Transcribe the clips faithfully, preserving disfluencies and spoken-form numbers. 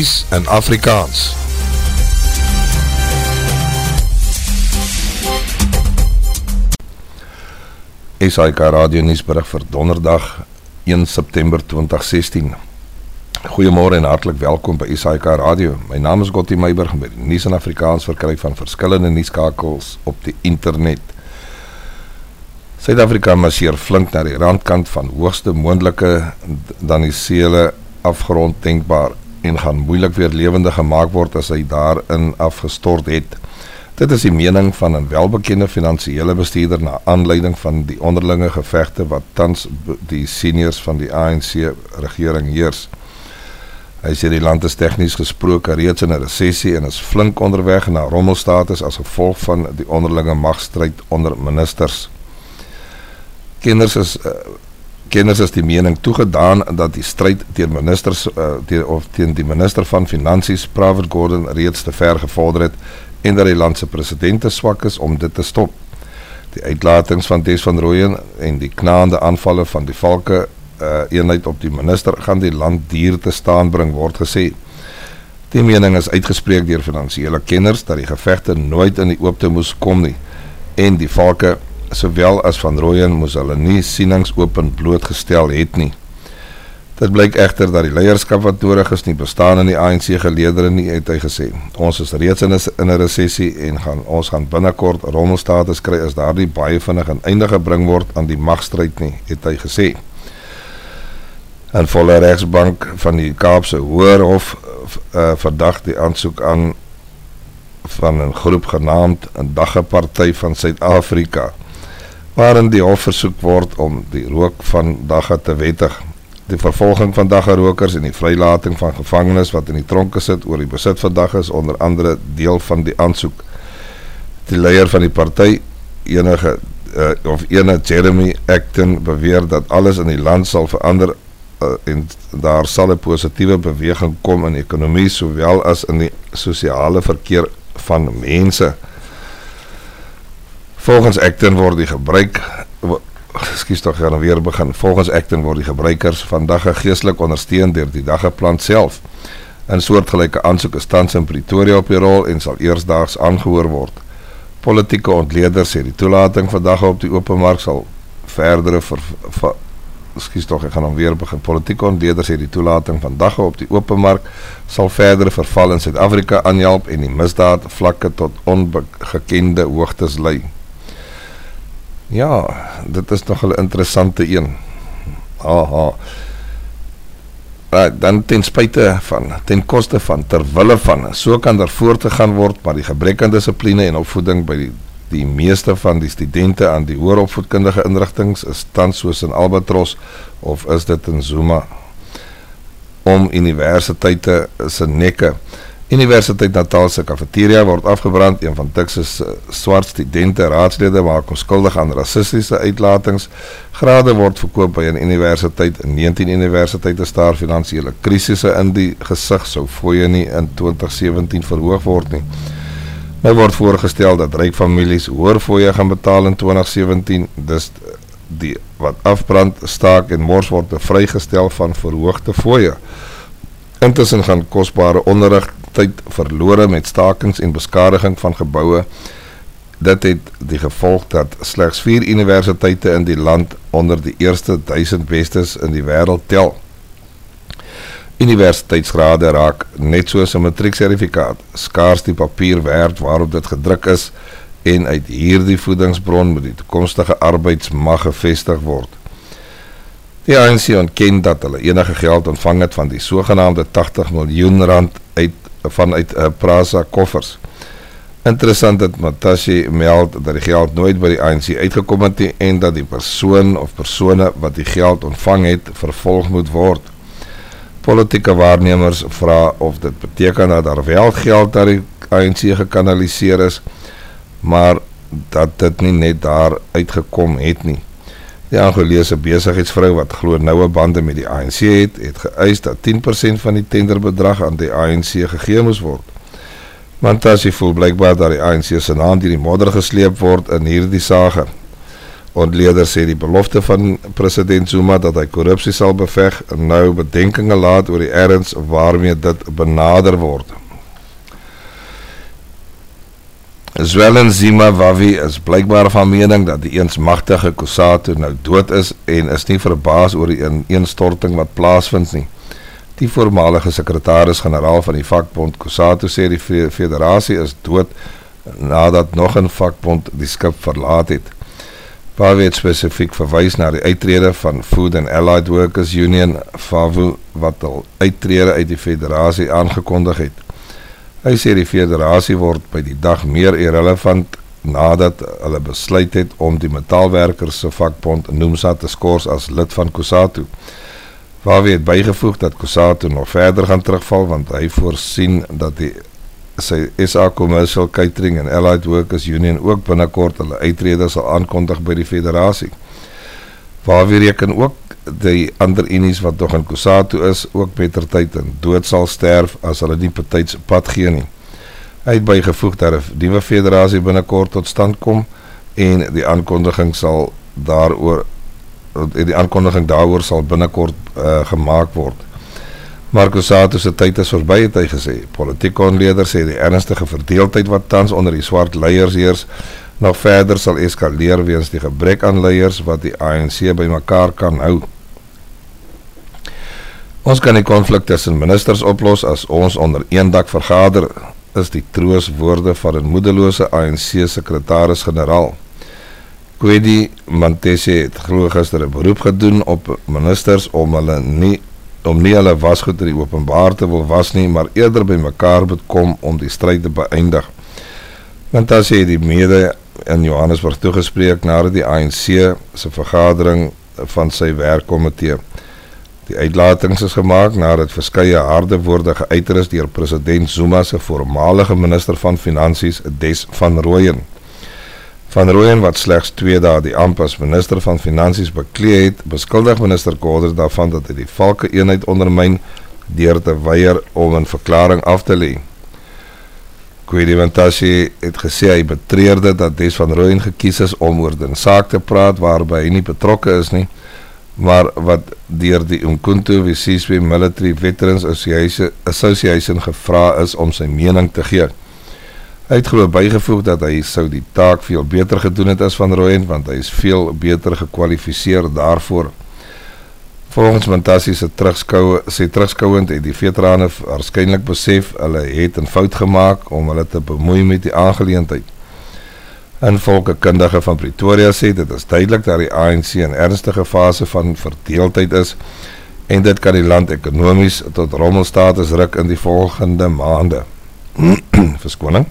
Nuus in Afrikaans. S A I K Radio Nuusberig vir donderdag een September twintig sestien. Goeiemôre en hartlik welkom by S A I K Radio. My naam is Gottie Meiburg met die nuus in Afrikaans verkry van verskillende nuuskakels op die internet. Suid-Afrika marseer flink na die randkant van hoogste moontlike danisele afgrond denkbaar en gaan moeilik weer lewende gemaak word as hy daarin afgestort het. Dit is die mening van 'n welbekende finansiële bestuurder na aanleiding van die onderlinge gevegte wat tans die seniors van die A N C-regering heers. Hy sê die land is tegnies gesproke reeds in 'n resessie en is flink onderweg na rommelstatus as gevolg van die onderlinge magstryd onder ministers. Kenners is, uh, kenners is die mening toegedaan dat die stryd teen ministers uh, teen, of teen die minister van Finansies, Pravin Gordhan, reeds te ver gevorder het en dat die landse president te swak is om dit te stop. Die uitlatings van Des van Rooyen en die knaande aanvalle van die valke uh, eenheid op die minister gaan die land duur te staan bring, word gesê. Die mening is uitgespreek deur finansiële kenners dat die gevegte nooit in die oopte moes kom nie en die valke sowel as van Rooyen moes hulle nie sienings open blootgestel het nie. Dit blyk egter dat die leierskap wat nodig is nie bestaan in die A N C-geleedere nie, het hy gesê. Ons is reeds in 'n in 'n resessie en gaan ons gaan binnekort rommelstatus kry as daardie baie vinnig 'n einde gebring word aan die magstryd nie, het hy gesê. 'n Volle regsbank van die Kaapse Hoërhof uh, verdag die aansoek aan van 'n groep genaamd 'n Dagga-party van Suid-Afrika, waarin die hof versoek word om die rook van Dagga te wettig. Die vervolging van Dagga-rokers en die vrylating van gevangenes wat in die tronke sit oor die besit van Dagga is onder andere deel van die aansoek. Die leier van die party, enige uh, of ene Jeremy Acton, beweer dat alles in die land sal verander uh, en daar sal 'n positiewe beweging kom in die ekonomie sowel as in die sosiale verkeer van mense. Volgens Acton word die gebruik Ekskuus tog, gaan weer begin. Volgens Acton word die gebruikers van Dagga geestelik ondersteun deur die Dagga-plant self. 'n Soortgelyke aansoek is tans in Pretoria op die rol en sal eersdaags aangehoor word. Politieke ontleeders sê die toelating van Dagga op die openmark sal verdere ver, ver, Ekskuus tog, ek gaan dan weer begin. Politieke ontleeders sê die toelating van Dagga op die openmark sal verdere verval in Suid-Afrika aanhelp en die misdaad vlakke tot ongekende hoogtes lei. Ja, dit is nog 'n interessante een. Aha. Right, dan ten spyte van, ten koste van, terwille van, so kan daar voortgegaan word, maar die gebrek aan dissipline en opvoeding by die, die meeste van die studente aan die hoër opvoedkundige inrigtings is tans soos in Albatros, of is dit in Zuma, om universiteite se nekke. Universiteit Natal se cafeteria word afgebrand, een van Texas uh, swart studente raadslede maak onskuldig aan rassistiese uitlatings, grade word verkoop by 'n universiteit, negentien universiteite staar finansiële krisisse in die gesig, sou fooie nie in twintig sewentien verhoog word nie. Nou word voorgestel dat ryk families hoër fooie gaan betaal in twintig sewentien, dus die wat afbrand, staak en mors word vrygestel van verhoogde fooie. Intussen gaan kosbare onderrig tyd verlore met stakings en beskadiging van geboue. Dit het die gevolg dat slegs vier universiteite in die land onder die eerste duisend bestes in die wêreld tel. Universiteitsgrade raak net soos 'n matrieksertifikaat skaars die papier werd waarop dit gedruk is en uit hierdie voedingsbron moet die toekomstige arbeidsmag gevestig word. Die A N C ontken dat hulle enige geld ontvang het van die sogenaamde tagtig miljoen rand uit, vanuit uh, Prasa koffers. Interessant dat Matashi meld dat die geld nooit by die A N C uitgekom het en dat die persoon of persone wat die geld ontvang het, vervolg moet word. Politieke waarnemers vra of dit beteken dat daar wel geld na die A N C gekanaliseer is, maar dat dit nie net daar uitgekom het nie. Die Angolese besigheidsvrou wat glo noue bande met die A N C het, het geëis dat tien persent van die tenderbedrag aan die A N C gegee moes word. Mantassi voel blykbaar dat die A N C se naam deur die modder gesleep word in hierdie sage. Ontleeder sê die belofte van president Zuma dat hy korrupsie sal beveg nou bedenkinge laat oor die erns waarmee dit benader word. Zwelinzima Wawi is blykbaar van mening dat die eens magtige Cosatu nou dood is en is nie verbaas oor die ineenstorting wat plaasvind nie. Die voormalige sekretaris-generaal van die vakbond Cosatu sê die federasie is dood nadat nog 'n vakbond die skip verlaat het. Wawi het spesifiek verwys na die uittrede van Food and Allied Workers Union, FAWU, wat al uittrede uit die federasie aangekondig het. Hy sê die federasie word by die dag meer irrelevant nadat hulle besluit het om die metaalwerkers se vakbond NUMSA te skors as lid van Cosatu. Wawi het bygevoeg dat Cosatu nog verder gaan terugval want hy voorsien dat die sy S A Commercial Catering and Allied Workers Union ook binnekort hulle uittrede sal aankondig by die federasie. Wawi reken ook die ander unies wat nog in Cosatu is, ook mettertyd en dood sal sterf as hulle nie betyds pad gee nie. Hy het bygevoeg dat 'n nuwe federasie binnekort tot stand kom en die aankondiging sal daaroor die aankondiging daaroor sal binnekort uh, gemaak word. Maar Cosatu se tyd is verby, het hy gesê. Politieke ontleder sê die ernstige verdeeldheid wat tans onder die swart leiers heers nog verder sal eskaleer weens die gebrek aan leiers wat die A N C by mekaar kan hou. Ons kan die konflik tussen ministers oplos as ons onder een dak vergader, is die trooswoorde van 'n moedelose A N C sekretaris-generaal. Kwedi Mantese het glo gister 'n beroep gedoen op ministers om hulle nie om nie hulle wasgoed in die openbaar te wil was nie, maar eerder by mekaar moet kom om die stryd te beëindig. Mantese het die mede in Johannesburg toegespreek nadat die A N C se vergadering van sy werkkomitee. Die uitlatings is gemaak nadat verskeie harde woorde geuiter is deur president Zuma se voormalige minister van Finansies, Des van Rooyen. Van Rooyen, wat slegs twee dae die amp as minister van Finansies beklee het, beskuldig minister Koders daarvan dat hy die valke eenheid ondermyn deur te weier om 'n verklaring af te lê. Kwedi Mantese het gesê hy betreurde dat Des van Rooyen gekies is om oor 'n saak te praat waarby hy nie betrokke is nie, maar wat deur die Umkhonto we Sizwe Military Veterans Association gevra is om sy mening te gee. Hy het glo bygevoeg dat hy sou die taak veel beter gedoen het as Van Rooyen, want hy is veel beter gekwalifiseer daarvoor. Volgens Mantese se terugskou, sê terugskouend het die veterane waarskynlik besef hulle het 'n fout gemaak om hulle te bemoei met die aangeleentheid. 'n Volkekundige van Pretoria sê dit is duidelik dat die A N C in ernstige fase van verdeeldheid is en dit kan die land ekonomies tot rommelstatus ruk in die volgende maande. Verskoning.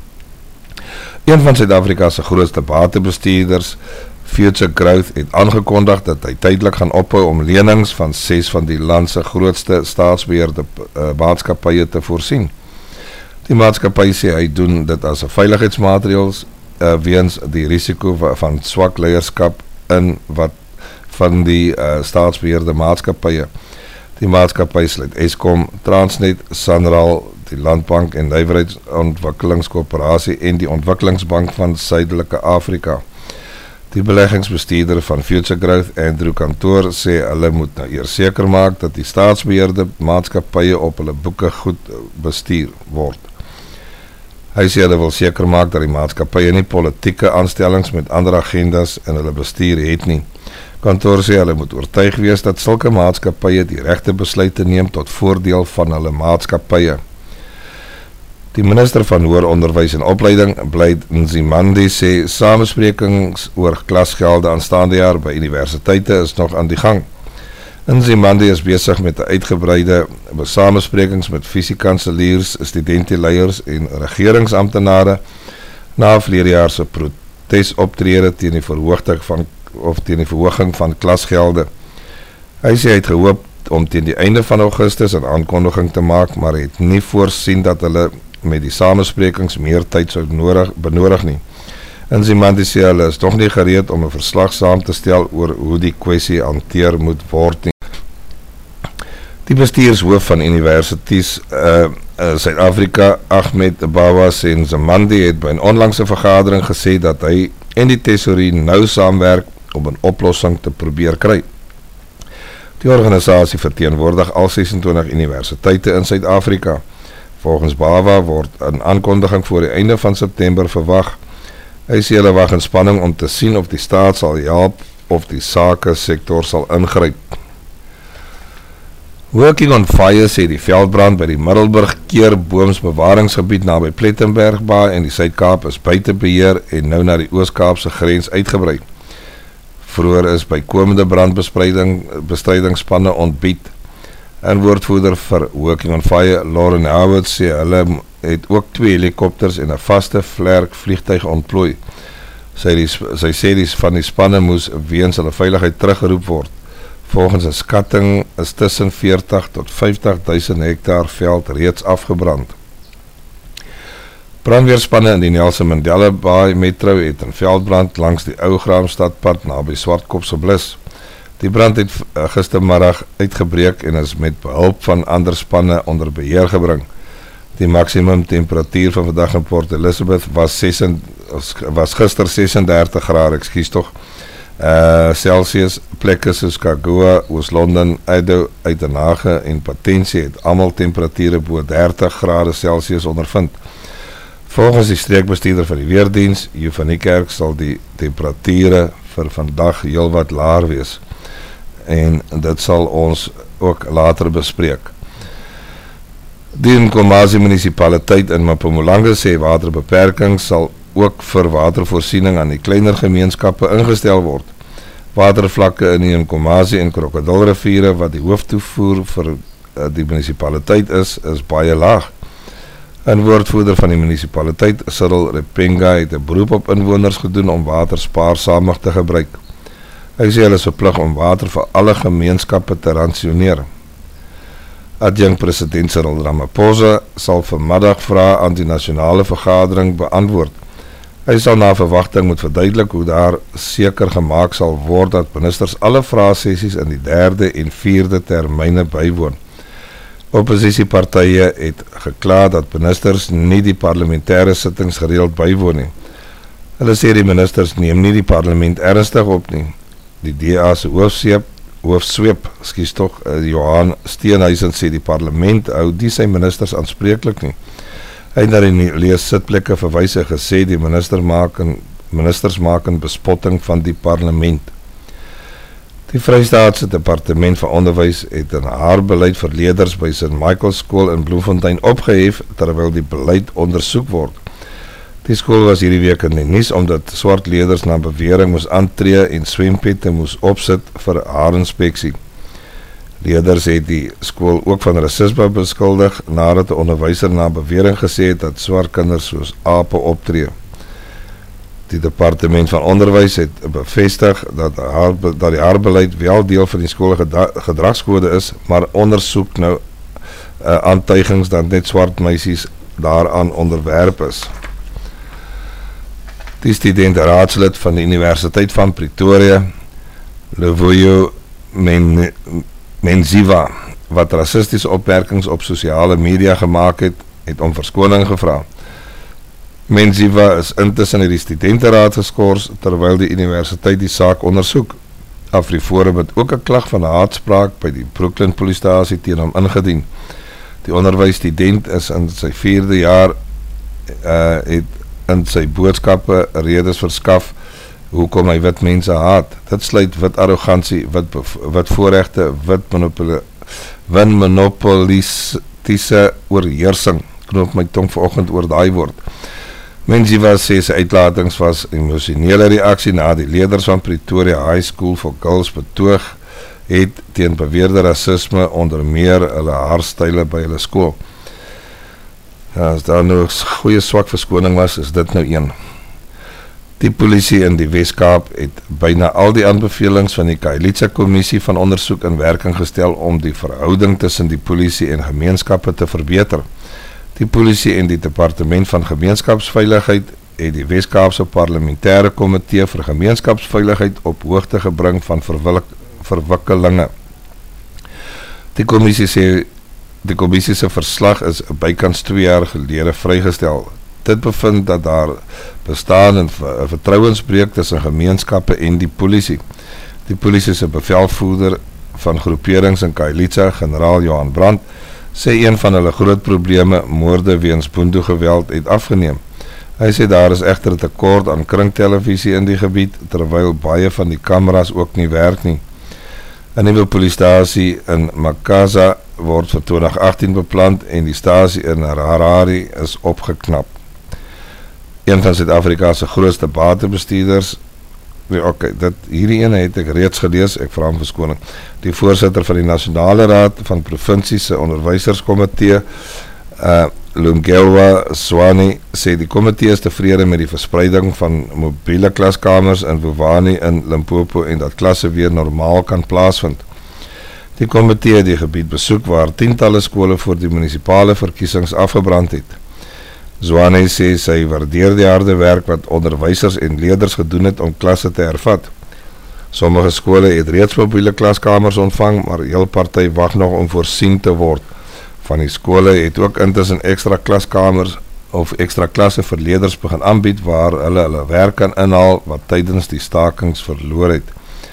Een van Suid-Afrika se grootste batebestuurders, Future Growth, het aangekondig dat hy tydelik gaan ophou om lenings van ses van die land se grootste staatsbeheerde uh, maatskappye te voorsien. Die maatskappy sê hy doen dit as 'n veiligheidsmaatreëls uh, weens die risiko van swak leierskap in wat van die uh, staatsbeheerde maatskappye. Die maatskappy sluit Eskom, Transnet, Sanral, die Landbank en Nywerheidsontwikkelingskoöperasie en die Ontwikkelingsbank van Suidelike Afrika. Die beleggingsbestuurder van Future Growth, Andrew Kantoor, sê hulle moet nou eers seker maak dat die staatsbeheerde maatskappye op hulle boeke goed bestuur word. Hy sê hulle wil seker maak dat die maatskappye nie politieke aanstellings met ander agendas in hulle bestuur het nie. Kantoor sê hulle moet oortuig wees dat sulke maatskappye die regte besluite neem tot voordeel van hulle maatskappye. Die minister van Hoër Onderwys en Opleiding, Blyd Nzimande, sê samesprekings oor klasgelde aanstaande jaar by universiteite is nog aan die gang. Nzimande is besig met 'n uitgebreide samesprekings met fisiekanseliers, studentieleiers en regeringsamptenare na verlede jaar se protesoptrede teen die verhooging van of teen die verhoging van klasgelde. Hy sê hy het gehoop om teen die einde van Augustus 'n aankondiging te maak, maar het nie voorsien dat hulle met die samesprekings meer tyd sou nodig, benodig nie. Nzimande sê hulle is nog nie gereed om 'n verslag saam te stel oor hoe die kwessie hanteer moet word nie. Die bestuurshoof van universiteits uh, uh, Suid-Afrika, Ahmed Bawas en Zamandi, het by 'n onlangse vergadering gesê dat hy en die tesourie nou saamwerk om 'n oplossing te probeer kry. Die organisasie verteenwoordig al sesentwintig universiteite in Suid-Afrika. Volgens Bawa word 'n aankondiging voor die einde van September verwag. Hy sê hulle wag in spanning om te sien of die staat sal help of die sake sektor sal ingryp. Working on Fire sê die veldbrand by die Middelburg Keurboom's bewaringsgebied naby Plettenbergbaai en die Suid-Kaap is buite beheer en nou na die Oos-Kaapse grens uitgebrei. Vroeger is bykomende brandbestrydingsspanne ontbied. En woordvoerder vir Working on Fire, Lauren Howard, sê hulle het ook twee helikopters en 'n vaste vlerk vliegtuig ontplooi. Sy, die, sy sê die van die spanne moes weens hulle veiligheid teruggeroep word. Volgens 'n skatting is tussen veertig tot vyftig duisend hektaar veld reeds afgebrand. Brandweerspanne in die Nelson Mandela Bay Metro het 'n veldbrand langs die ou Graamstadpad naby Swartkopse Blus. Die brand het gistermiddag uitgebreek en is met behulp van ander spanne onder beheer gebring. Die maksimum temperatuur van vandag in Port Elizabeth was, was gister sesendertig grade, ekskuus tog, uh, Celsius. Plekke soos Kagoa, Oos-London, Eido, Uitenhage en Patensie het almal temperature bo dertig grade Celsius ondervind. Volgens die streekbestuurder van die weerdiens, Juffanie Kerk, sal die temperature vir vandag heel wat laer wees. En dit sal ons ook later bespreek. Die Nkomazi munisipaliteit in Mpumalanga sê waterbeperking sal ook vir watervoorsiening aan die kleiner gemeenskappe ingestel word. Watervlakke in die Nkomazi en Krokodilriviere wat die hooftoevoer vir die munisipaliteit is, is baie laag. Een woordvoerder van die munisipaliteit, Cyril Repenga, het 'n beroep op inwoners gedoen om water spaarsamig te gebruik. Hy sê hulle is verplig om water vir alle gemeenskappe te ransioneer. Adjunkt president Cyril Ramaphosa sal vanmiddag vrae aan die nasionale vergadering beantwoord. Hy sal na verwagting moet verduidelik hoe daar seker gemaak sal word dat ministers alle vraesessies in die derde en vierde termyne bywoon. Oppositiepartye het gekla dat ministers nie die parlementêre sittings gereeld bywoon nie. Hulle sê die ministers neem nie die parlement ernstig op nie. Die D A se hoofsweep, hoofsweep, skies tog, Johan Steenhuisen sê die parlement hou die sy ministers aanspreeklik nie. Hy het na die lees sitplekke verwys en gesê die minister maak en, ministers maak 'n bespotting van die parlement. Die Vrystaatse Departement van Onderwys het 'n haarbeleid vir leerders by Saint Michael's School in Bloemfontein opgehef terwyl die beleid ondersoek word. Die skool was hierdie week in die nuus omdat swart leerders na bewering moes aantree en swempette moes opsit vir haarinspeksie. Leerders het die skool ook van rasisme beskuldig nadat 'n onderwyser na bewering gesê het dat swart kinders soos ape optree. Die departement van onderwys het bevestig dat, haar, dat die haarbeleid wel deel van die skoolgedragskode is, maar ondersoek nou uh, aantuigings dat net swart meisies daaraan onderwerp is. Die student raadslid van die Universiteit van Pretoria, Luvuyo Men, Menziva, wat rassistische opmerkings op sosiale media gemaakt het, het om verskoning gevra. Menziva is intussen in die studenteraad geskors, terwyl die universiteit die saak ondersoek. Afriforum het ook 'n klag van haatspraak by die Brooklyn polisiestasie teen hom ingedien. Die onderwysstudent is in sy vierde jaar uh, het in sy boodskappe redes verskaf hoekom hy wit mense haat. Dit sluit wit arrogansie, wit, wit voorregte, wit monopoli, wit monopolistiese oorheersing. Knoop my tong vanoggend oor daai woord. Menziva sê sy uitlatings was emosionele reaksie na die leerders van Pretoria High School for Girls betoog het teen beweerde rasisme onder meer hulle haarstyle by hulle skool. Ja, as daar nou goeie swak verskoning was, is dit nou een. Die polisie in die Wes-Kaap het byna al die aanbevelings van die Khayelitsha Kommissie van ondersoek in werking gestel om die verhouding tussen die polisie en gemeenskappe te verbeter. Die polisie en die Departement van Gemeenskapsveiligheid het die Wes-Kaapse Parlementêre Komitee vir Gemeenskapsveiligheid op hoogte gebring van verwik, verwikkelinge. Die kommissie sê die kommissie se verslag is bykans twee jaar gelede vrygestel. Dit bevind dat daar bestaan 'n vertrouensbreuk tussen gemeenskappe en die polisie. Die polisie se bevelvoerder van groeperings in Khayelitsha, generaal Johan Brandt, sê een van hulle groot probleme, moorde weens boendo geweld, het afgeneem. Hy sê daar is egter 'n tekort aan kringtelevisie in die gebied, terwyl baie van die kameras ook nie werk nie. 'n Nuwe polisiestasie in Makaza word vir twintig agttien beplan en die stasie in Harare is opgeknap. Een van Suid-Afrika se grootste batebestuurders, nee, okay, dit, hierdie ene het ek reeds gelees, ek vra om verskoning. Die voorsitter van die Nasionale Raad van Provinsie se Onderwyserskomitee, uh, Lungelwa Swani, sê die komitee is tevrede met die verspreiding van mobiele klaskamers in Bovani in Limpopo en dat klasse weer normaal kan plaasvind. Die komitee het die gebied besoek waar tientalle skole voor die munisipale verkiesings afgebrand het. Zwane sê sy waardeer die harde werk wat onderwysers en leerders gedoen het om klasse te hervat. Sommige skole het reeds mobiele klaskamers ontvang, maar heel party wag nog om voorsien te word. Van die skole het ook intussen extra klaskamers of extra klasse vir leerders begin aanbied waar hulle hulle werk kan inhaal wat tydens die stakings verloor het.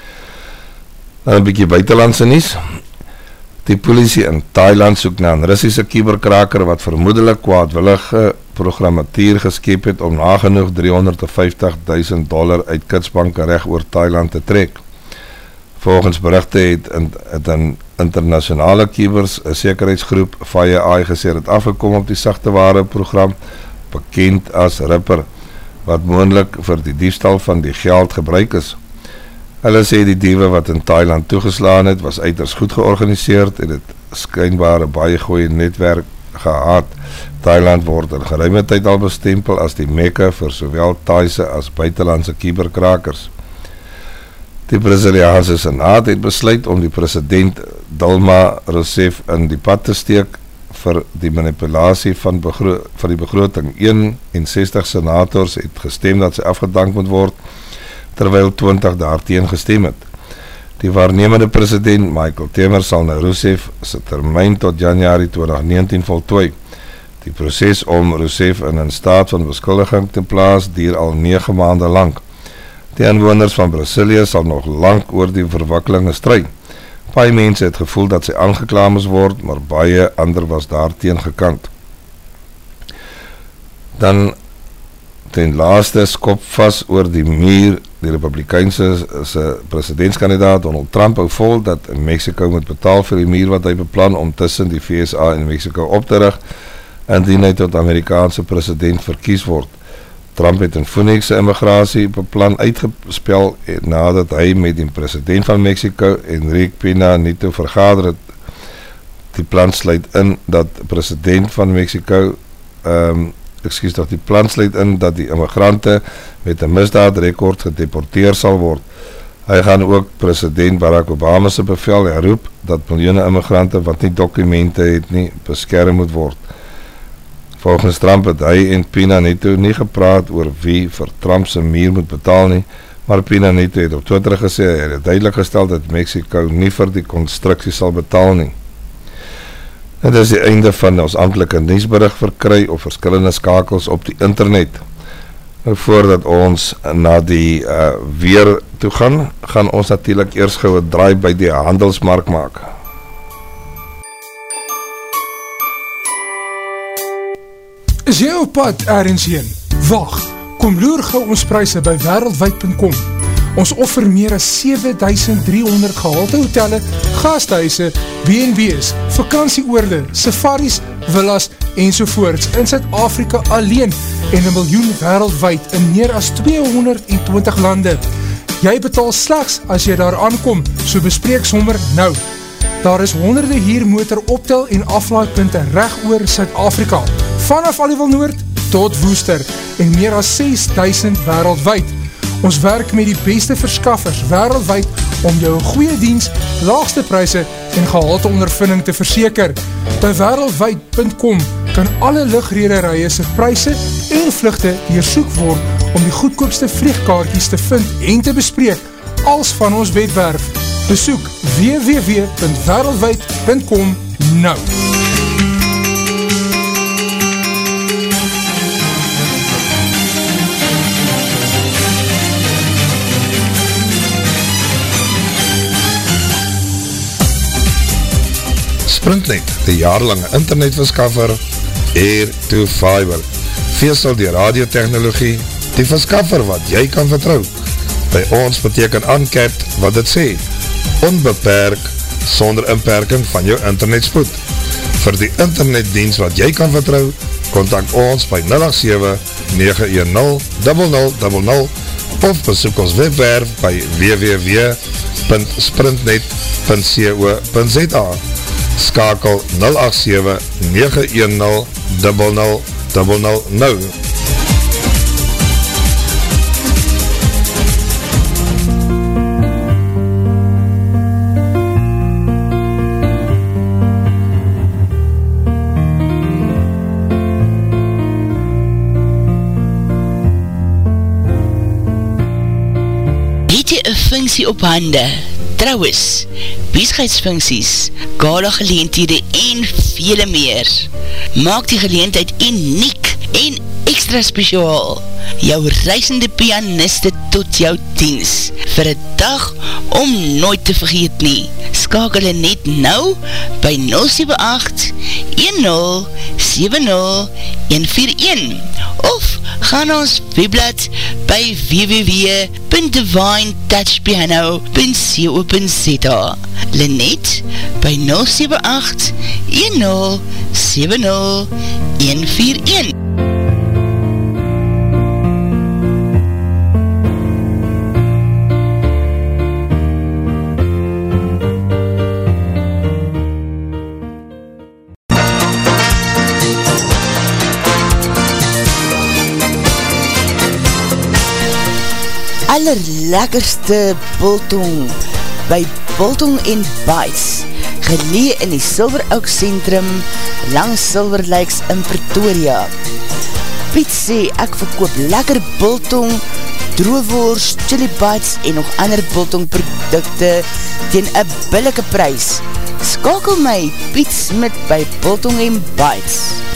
Dan 'n bietjie buitelandse nuus. Die polisie in Thailand soek na 'n Russiese kuberkraker wat vermoedelik kwaadwillige programmatuur geskep het om nagenoeg driehonderdvyftig duisend dollar uit kitsbanke reg oor Thailand te trek. Volgens berigte het in, het in internasionale kubers 'n sekuriteitsgroep FireEye gesê het afgekom op die sagteware program, bekend as Ripper, wat moontlik vir die diefstal van die geld gebruik is. Hulle sê die diewe wat in Thailand toegeslaan het, was uiters goed georganiseerd en het skynbaar 'n baie goeie netwerk gehad. Thailand word in geruime tyd al bestempel as die Mekka vir sowel Thaise as buitelandse kuberkrakers. Die Braziliaanse Senaat het besluit om die president Dilma Rousseff in die pad te steek vir die manipulasie van, begro- van die begroting. eenensestig senators het gestem dat sy afgedank moet word, terwyl twintig daarteen gestem het. Die waarnemende president Michael Temer sal nou Rousseff se termyn tot Januarie twintig negentien voltooi. Die proses om Rousseff in 'n staat van beskuldiging te plaas duur al nege maande lank. Die inwoners van Brasilia sal nog lank oor die verwikkelinge stry. Baie mense het gevoel dat sy aangekla moes word, maar baie ander was daarteen gekant. Dan ten laaste skop vas oor die muur. Die Republikeinse se presidentskandidaat Donald Trump hou vol dat Mexico moet betaal vir die muur wat hy beplan om tussen die V S A en Mexico op te rig, indien hy tot Amerikaanse president verkies word. Trump het in Phoenix se immigrasie beplan uitgespel nadat hy met die president van Mexico, Enrique Pena Nieto, vergader het. Die plan sluit in dat president van Mexico um, Excuse dat die plan sluit in dat die immigrante met 'n misdaadrekord gedeporteer sal word. Hy gaan ook president Barack Obama se bevel herroep dat miljoene immigrante wat nie dokumente het nie, beskerm moet word. Volgens Trump het hy en Pena Nieto nie gepraat oor wie vir Trump se muur moet betaal nie, maar Pena Nieto het op Twitter gesê hy het duidelik gestel dat Mexico nie vir die konstruksie sal betaal nie. Dit is die einde van ons amptelike nuusberig verkry op verskillende skakels op die internet. Nou voordat ons na die uh, weer toe gaan, gaan ons natuurlik eers gou 'n draai by die handelsmark maak. Is jy op pad ergens heen? Wag, kom loer gou ons pryse by wêreldwyd punt com. Ons offer meer as sewe duisend drie honderd gehalte hotelle, gasthuise, B en B's, vakantieoorde, safaris, villas ensovoorts in Suid-Afrika alleen en 'n miljoen wêreldwyd in meer as tweehonderdtwintig lande. Jy betaal slegs as jy daar aankom, so bespreek sommer nou. Daar is honderde huurmotor optel en aflaaipunte reg oor Suid-Afrika, vanaf Aliwal Noord tot Woester en meer as ses duisend wêreldwyd. Ons werk met die beste verskaffers wêreldwyd om jou 'n goeie diens, laagste pryse en gehalte ondervinding te verseker. By wêreldwyd punt com kan alle lugrederye se pryse en vlugte deursoek word om die goedkoopste vliegkaartjies te vind en te bespreek, als van ons webwerf Besoek w w w punt wêreldwyd punt com nou. Sprintnet, die jaarlange internetverskaffer, Air to Fiber. Veesal die radiotechnologie, die verskaffer wat jy kan vertrou. By ons beteken uncapped wat dit sê, onbeperk, sonder inperking van jou internetspoed. Vir die internetdienst wat jy kan vertrou, kontak ons by nul agt sewe, nege een nul, nul nul nul nul of besoek ons webwerf by w w w punt sprintnet punt co punt z a. Skakel nul agt sewe, nege een nul, nul nul nul nul nou. Funksie op hande, trouwens, besigheidsfunksies, gala geleenthede en vele meer. Maak die geleentheid uniek en extra spesiaal. Jou reisende pianiste tot jou diens, vir een dag om nooit te vergeet nie. Skakel net nou by nul sewe agt, een nul, sewe nul, een vier een of ga na ons webblad by w w w punt divine touch piano punt co punt z a. Lenet by nul sewe agt, een nul, sewe nul, een vier een. Allerlekkerste biltong by Biltong en Bites, gelee in die Silver Oak Centrum langs Silver Lakes in Pretoria. Piet sê ek verkoop lekker biltong, droewors, chili bites en nog ander biltong produkte teen 'n billike prys. Skakel my Piet Smit by Biltong en Bites.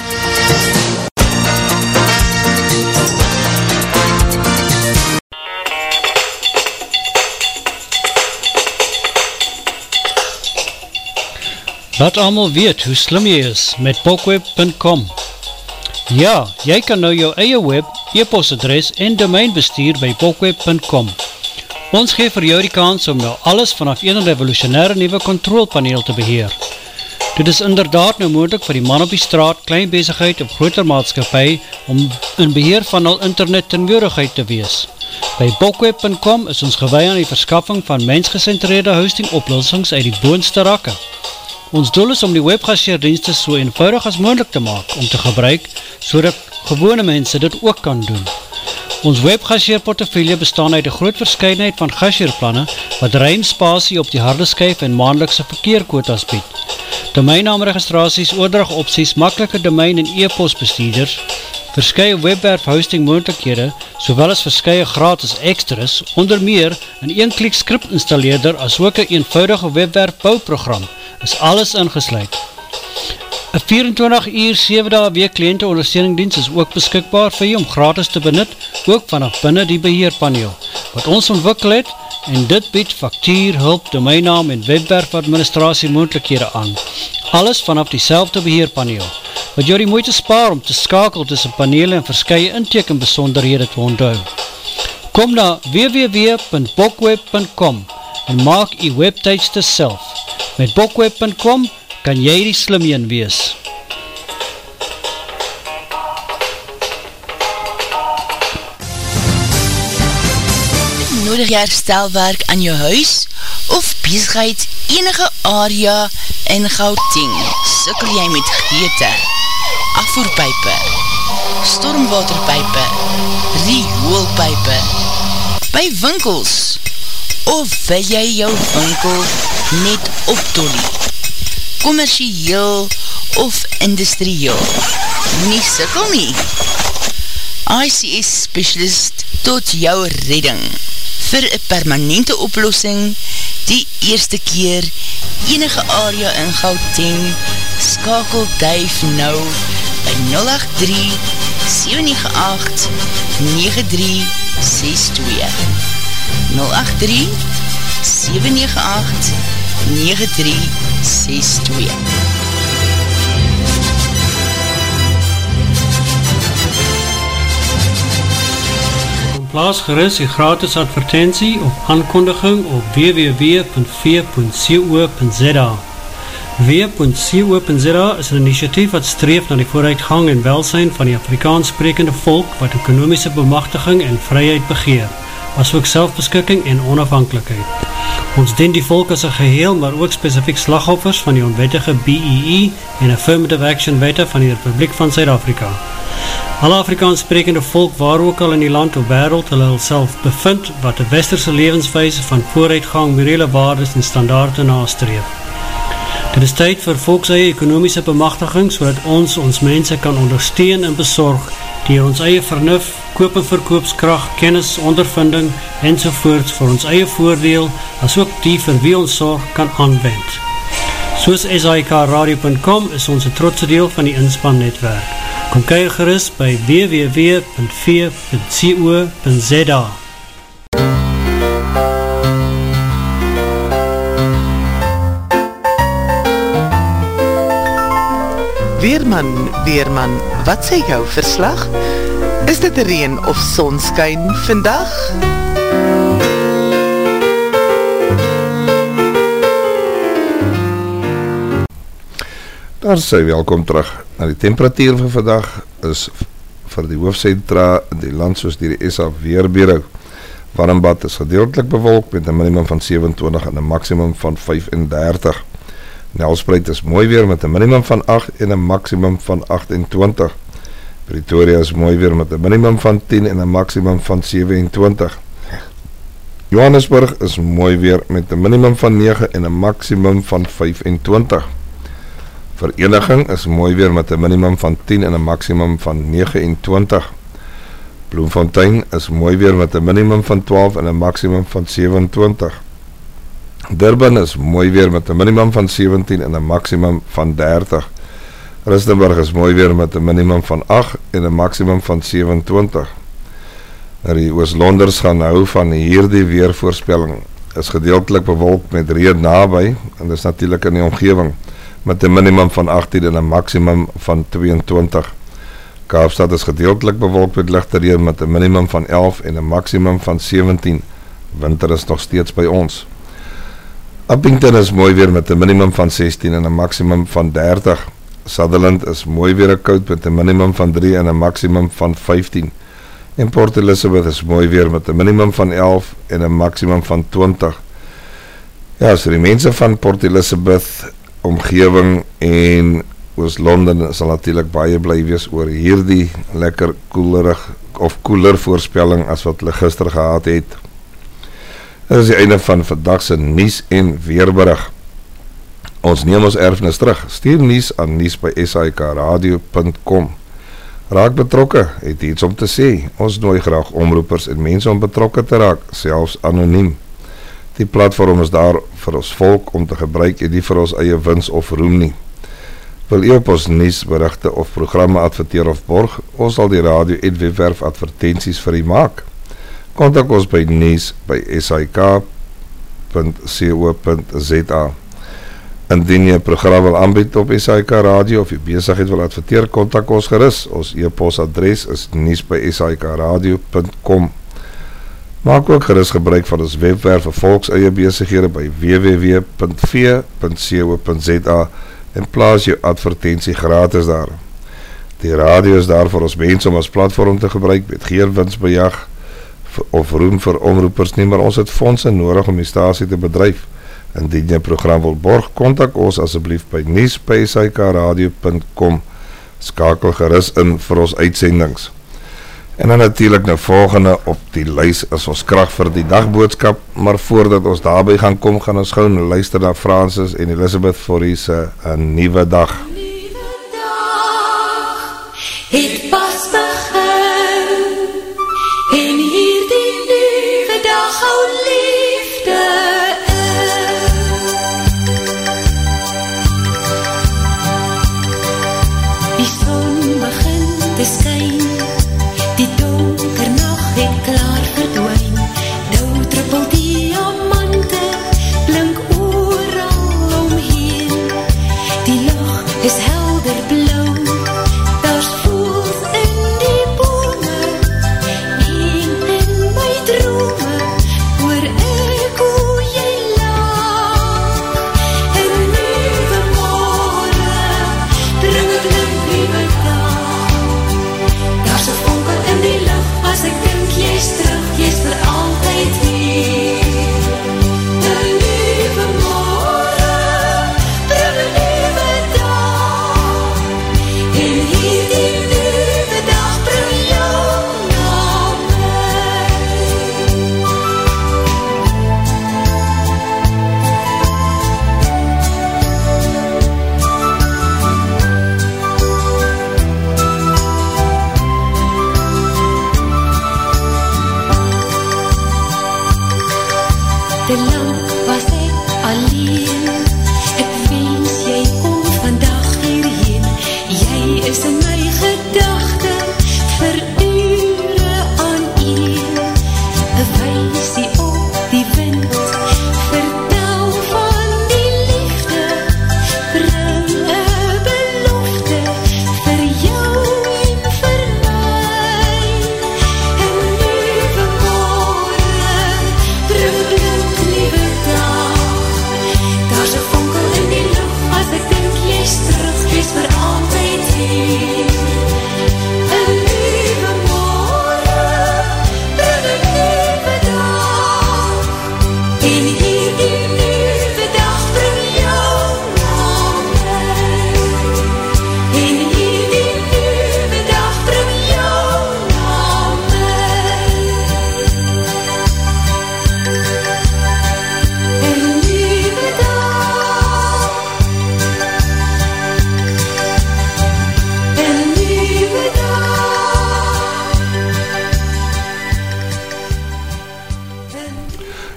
Laat almal weet hoe slim jy is met bokweb punt com. Ja, jy kan nou jou eie web, e-postadres en domein bestuur by bokweb punt com. Ons gee vir jou die kans om nou alles vanaf een revolutionaire nuwe controlepaneel te beheer. Dit is inderdaad nou moontlik vir die man op die straat, klein besigheid of groter maatskappy om in beheer van al internet tenwoordigheid te wees. By bokweb punt com is ons gewy aan die verskaffing van mensgesentreerde hosting oplossings uit die boonste rakke. Ons doel is om die webgasheerdienste so eenvoudig as moontlik te maak om te gebruik, so dat gewone mense dit ook kan doen. Ons webgasheerportefeuille bestaan uit 'n groot verskeidenheid van gasheerplanne wat ruim spasie op die harde skyf en maandelikse verkeerkwotas bied. Domeinnaamregistrasies, oordragopsies, maklike domein en e-postbestuurders, verskeie webwerf hosting moontlikhede, sowel as verskeie gratis extras, onder meer 'n een-klik skrip installeerder as ook 'n eenvoudige webwerf bouprogram, is alles ingesluit. 'n vierentwintig uur sewe dae week kliënte ondersteuningdiens is ook beskikbaar vir jou om gratis te benut, ook vanaf binne die beheerpaneel, wat ons ontwikkel het, en dit bied faktuur, hulp, domeinnaam en webwerfadministrasie moontlikhede aan. Alles vanaf dieselfde beheerpaneel, wat jou die moeite spaar om te skakel tussen panele en verskeie intekenbesonderhede te onthou. Kom na w w w punt bokweb punt com en maak die webtuiste self. Met bokweb punt com kan jy die slim een wees. Nodig jy herstelwerk aan jou huis of besigheid enige area in Gauteng? Sukkel jy met geëte, afvoerpype, stormwaterpype, rioolpype, by winkels, of wil jy jou winkel net optolie, kommersieel of industrieel? Nie sukkel nie. I C S Specialist tot jou redding. Vir 'n permanente oplossing die eerste keer enige area in Gauteng, skakel Dave nou by nul agt drie, sewe nege agt, nege drie ses twee. nul agt drie, sewe nege agt, nege drie ses twee. Plaas gerus die gratis advertentie of aankondiging op w w w punt v punt co punt z a. w punt co punt z a is een initiatief wat streef na die vooruitgang en welsyn van die Afrikaans sprekende volk wat ekonomiese bemagtiging en vryheid begeer, asook selfbeskikking en onafhanklikheid. Ons dien die volk as een geheel, maar ook spesifiek slagoffers van die onwettige B E E en Affirmative Action Wette van die Republiek van Suid-Afrika. Alle Afrikaans sprekende volk waar ook al in die land of wêreld hulle self bevind wat die westerse lewenswijse van vooruitgang, morele waardes en standaarde nastreef. Dit is tyd vir volkseie ekonomiese bemagtiging sodat ons ons mense kan ondersteun en besorg die ons eie vernuf, koop en verkoopskrag, kennis, ondervinding ensovoorts vir ons eie voordeel as ook die vir wie ons sorg kan aanwend. Soos S I K radio punt com is ons 'n trotse deel van die inspannetwerk. Kom kyk gerus by w w w punt v punt co punt z a. Weerman, Weerman, wat sê jou verslag? Is dit reën of sonskyn vandag? Daar sê welkom terug. Nou, die temperatuur vir vandag is vir die hoofsentra in die land soos die S A Weerbureau. Warmbad is gedeeltelik bewolk met 'n minimum van sewe-en-twintig en 'n maksimum van vyf en dertig. Nelspruit is mooi weer met 'n minimum van agt en 'n maksimum van agt en twintig. Pretoria is mooi weer met 'n minimum van tien en 'n maksimum van sewe en twintig. Johannesburg is mooi weer met 'n minimum van nege en 'n maksimum van vyf en twintig. Vereniging is mooi weer met 'n minimum van tien en 'n maksimum van nege en twintig. Bloemfontein is mooi weer met 'n minimum van twaalf en 'n maksimum van sewe en twintig. Durban is mooi weer met 'n minimum van sewentien en 'n maksimum van dertig. Rustenburg is mooi weer met 'n minimum van agt en 'n maksimum van sewe en twintig. Die Oos-Londers gaan hou van hierdie weervoorspelling. Is gedeeltelik bewolk met reën naby en dis natuurlik in die omgewing met 'n minimum van agttien en 'n maksimum van tweeëntwintig. Kaapstad is gedeeltelik bewolk met ligte reën met 'n minimum van elf en 'n maksimum van sewentien. Winter is nog steeds by ons. Appington is mooi weer met 'n minimum van sestien en 'n maksimum van dertig. Sutherland is mooi weer koud met 'n minimum van drie en 'n maksimum van vyftien. En Port Elizabeth is mooi weer met 'n minimum van elf en 'n maksimum van twintig. Ja, so die mense van Port Elizabeth, omgewing en Oos-London sal natuurlik baie bly wees oor hierdie lekker koelerig of koeler voorspelling as wat hulle gister gehad het. Dit is die einde van vandag se nuus en weerberig. Ons neem ons erfenis terug. Stuur nuus aan nuus by s i k radio punt com. Raak betrokke, het iets om te sê. Ons nooi graag omroepers en mense om betrokke te raak, selfs anoniem. Die platform is daar vir ons volk om te gebruik en nie vir ons eie wins of roem nie. Wil u op ons nuus, berigte of programme adverteer of borg, ons sal die radio en webwerf advertenties vir u maak. Kontak ons by nuus by s i k punt co punt z a. Indien jy 'n program wil aanbied op S I K Radio of jy besigheid wil adverteer, kontak ons gerus. Ons e-posadres is nuus by s i k radio punt com. Maak ook gerus gebruik van ons webwerf vir volks eie besighede by w w w punt v punt co punt z a en plaas jou advertensie gratis daar. Die radio is daar vir ons mense om as platform te gebruik met geen winsbejag of roem vir omroepers nie, maar ons het fondse nodig om die stasie te bedryf. Indien jy program wil borg, kontak ons asseblief by nuus by s i k radio punt com. Skakel gerus in vir ons uitsendings. En dan natuurlik nou volgende op die lys is ons krag vir die dagboodskap, maar voordat ons daarby gaan kom, gaan ons gou luister na Francis en Elizabeth Forrie se 'n nuwe dag. Nuwe dag het pas begin en hierdie nuwe dag hou liefde in.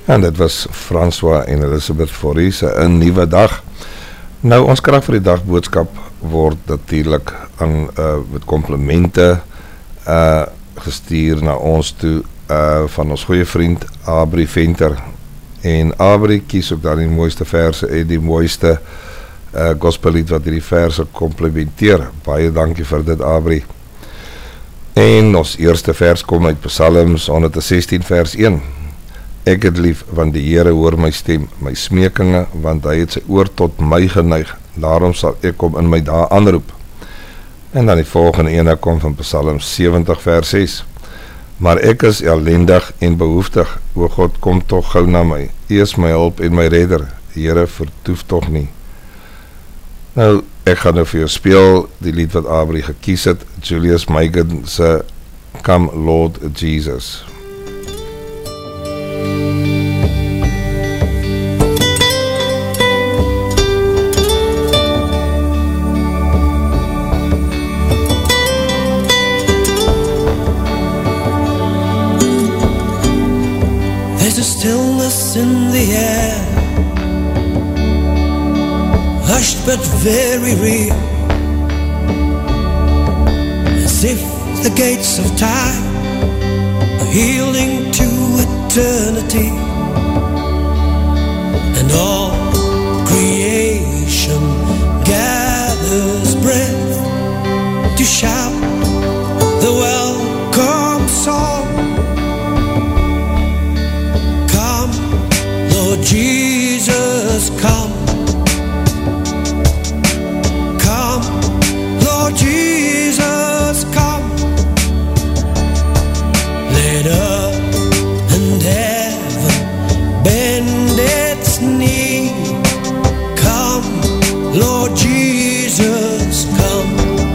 En dit was François en Elisabeth Forrie een nuwe dag. Nou, ons krag vir die dag boodskap word natuurlijk aan, uh, met komplimente uh, gestuur na ons toe uh, van ons goeie vriend Abri Venter. En Abri kies ook daar die mooiste verse en die mooiste uh, gospellied wat die verse komplimenteer. Baie dankie vir dit, Abri. En ons eerste vers kom uit Psalms honderdsestien vers een. Ek het lief, want die Here hoor my stem, my smekinge, want hy het sy oor tot my geneig, daarom sal ek hom in my dae aanroep. En dan die volgende ene kom van Psalm seventig vers ses. Maar ek is ellendig en behoeftig, o God, kom toch gauw na my, U is my hulp en my redder, Here, vertoef toch nie. Nou, ek gaan nou vir jou speel, die lied wat Abri gekies het, Julius Meigen se Come Lord Jesus. Stillness in the air, hushed but very real, as if the gates of time are yielding to eternity, and all creation gathers breath to shout the welcome song. Lord Jesus, come. Come, Lord Jesus, come. Let earth and heaven bend its knee. Come, Lord Jesus, come.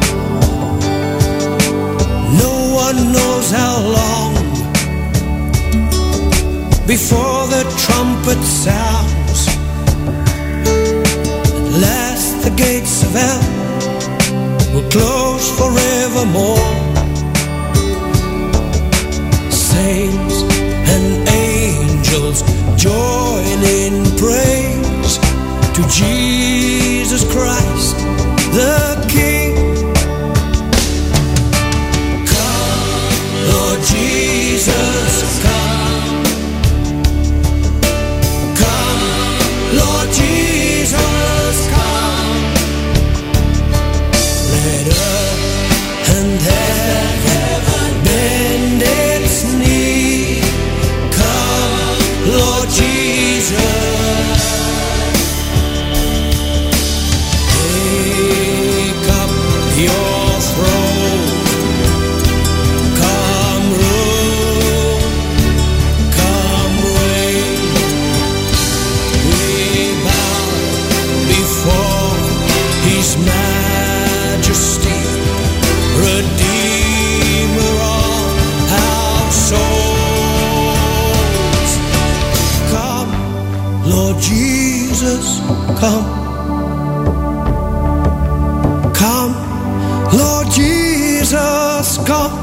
No one knows how long before the trumpet sounds. At last the gates of hell will close forevermore. Saints and angels join in praise to Jesus Christ the King. Come, Lord Jesus, come. Lord Jesus, come. Let earth and heaven bend its knee. Come, Lord Jesus. Take up your throne. Come rule. Come reign. Before His majesty, Redeemer of our souls. Come, Lord Jesus, come. Come, Lord Jesus, come.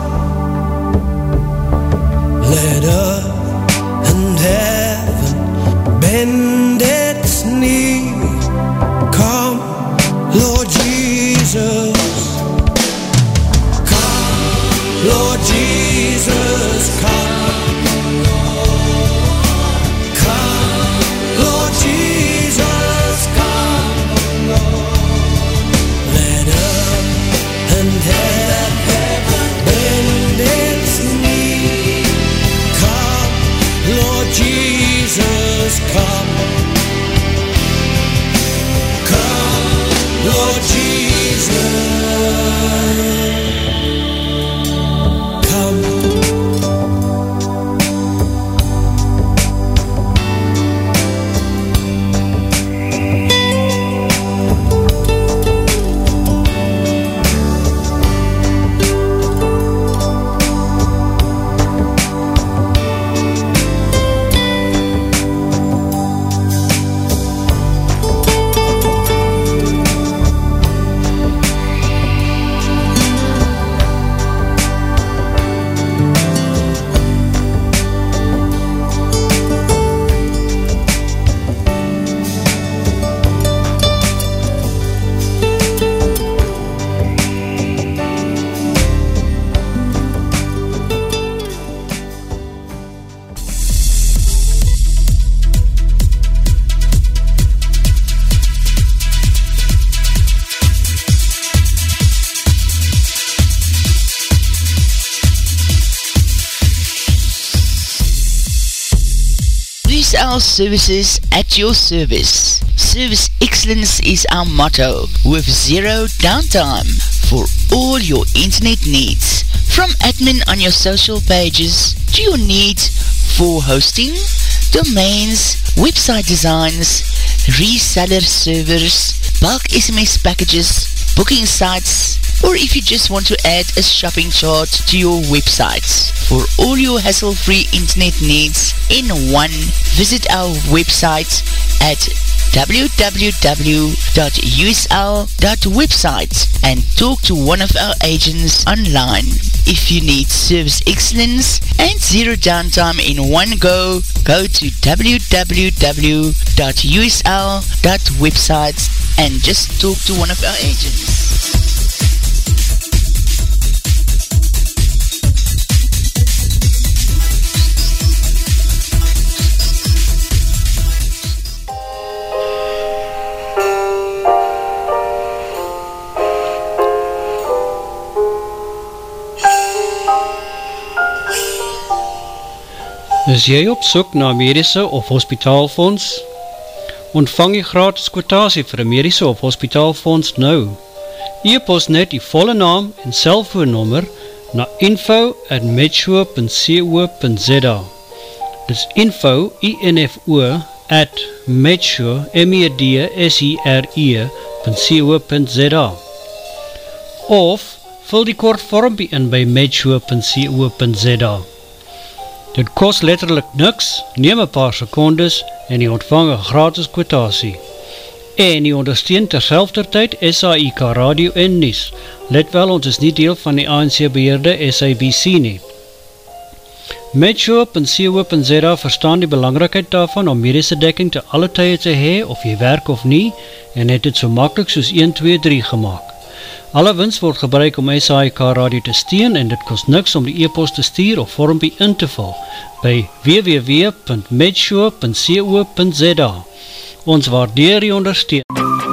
Let earth and heaven bend its knee. Come, Lord Jesus. Come, Lord Jesus, come. Come, Lord Jesus, come. Let earth and heaven bend its knee. Come, Lord Jesus, come. L Services at your service. Service excellence is our motto, with zero downtime for all your internet needs. From admin on your social pages to your needs for hosting, domains, website designs, reseller servers, bulk S M S packages, booking sites, or if you just want to add a shopping chart to your websites. For all your hassle-free internet needs in one, visit our website at w w w dot u s l dot website and talk to one of our agents online. If you need service excellence and zero downtime in one go, go to w w w dot u s l dot website and just talk to one of our agents. Is jy op soek na medische of hospitaalfonds? Ontvang jy gratis kwotasie vir 'n medische of hospitaalfonds nou. E-pos net die volle naam en selfoonnommer na info at medsure dot co dot z a. Dis info, I N F O, at medsure, M E D S E R E, .co dot z a. Of vul die kort vormpie in by medsure dot co dot z a. Dit kost letterlik niks, neem een paar secondes en jy ontvang een gratis kwotasie. En jy ondersteun terselfdertyd S A I K Radio en Nies. Let wel, ons is nie deel van die A N C-beheerde S A B C nie. Medsure dot co dot z a verstaan die belangrikheid daarvan om medische dekking te alle tye te hee, of jy werk of nie, en het dit so makkelijk soos een twee drie gemaakt. Alle wins word gebruik om S A I K Radio te steun en dit kost niks om die e-post te stuur of vormpie in te val by w w w dot medsure dot co dot z a. Ons waardeer die ondersteun.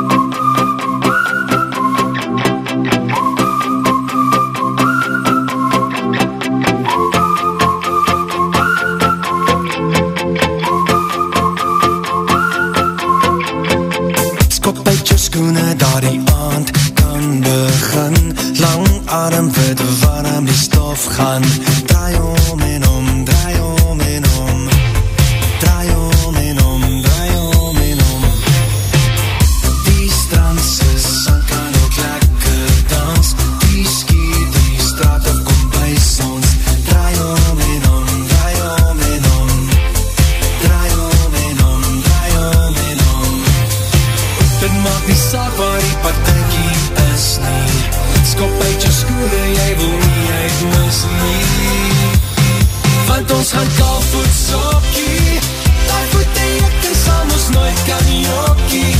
Skop uit jou skoene daar die aand kan begin. Lang adem wit warm die stof gaan. Draai om en om, draai om en om. Draai om en om, draai om en om. Die strandse son kan ook lekker dans. Die ski, die straat op kom by ons. Draai om en om, draai om en om. Draai om en om, draai om en om. Dit maak nie saak waar die partijkie is nie. Skop uit jou skoene, jy wil nie uit mis nie. Want ons gaan kaalvoet sokkie. Daai voete ek en sal ons nooit kan jokkie.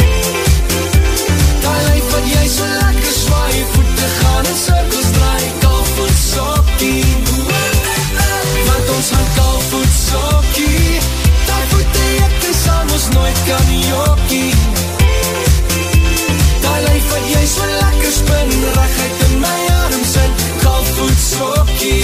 Daai lyf wat jy so lekker swaai, voete gaan in cirkels draai, kaalvoet sokkie. Want ons gaan kaalvoet sokkie. Daai voete ek en sal ons nooit kan jokkie. Daai lyf wat jy so lekker spin, reguit in my arms in, kaalvoet sokkie.